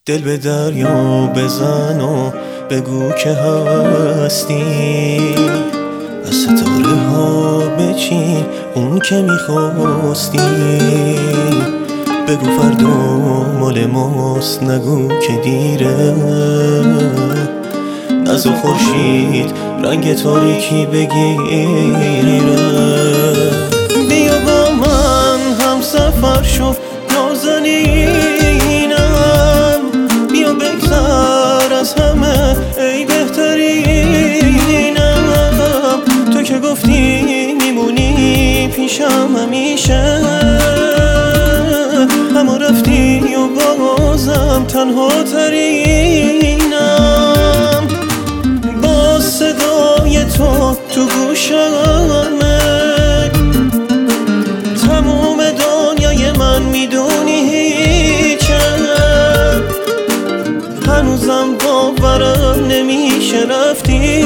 دل به دریا بزن و بگو که هستی، از ستاره ها بچین اون که میخواستی. بگو فردا مال ماست، نگو که دیره. نزد خورشید رنگ تاریکی بگیره. بیا با من هم سفر شو نازنینم، بیا بگذر از همه ای بهترینم. تو که گفتی میمونی پیشم همیشه، اما رفتی و بازم تنها ترینم. با صدای تو گوشمه، تموم دنیای من میدونی هیچه. هنوزم باورم نمیشه رفتی،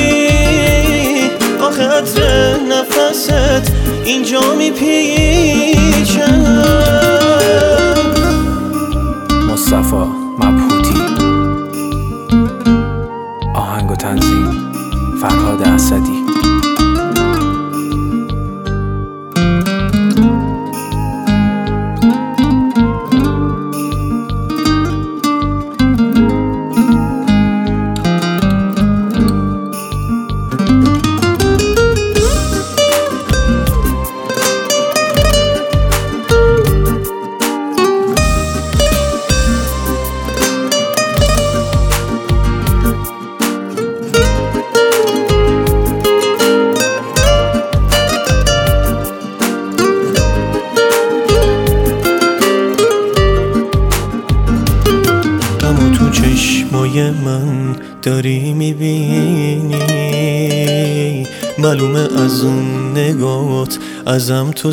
آخه عطر نفست اینجا میپیچه. مصطفی مبهوتی، آهنگ و تنظیم فرهاد اسدی. چشمای من داری میبینی، معلومه از اون نگات ازم تو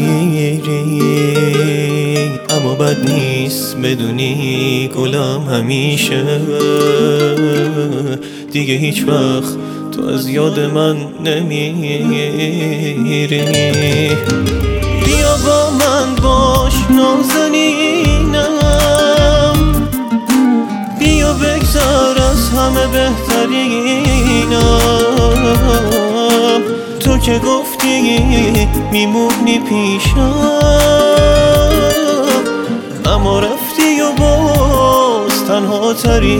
سیری. اما بد نیست بدونی گلم همیشه دیگه هیچ وقت تو از یاد من نمیری. بیا با من باش نازنینم، بیا بگذر از همه بهترینم. تو که گفتی میمونی پیشم، اما رفتی و باز تنها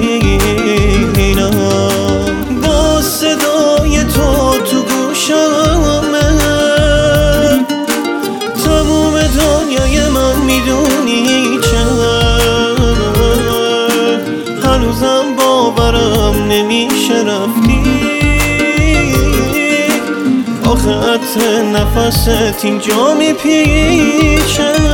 ترینم. با صدای تو گوشمه، تموم دنیای من میدونی چه. هنوزم باورم نمیشه رفتی، آخه عطر نفست اینجا میپیچه.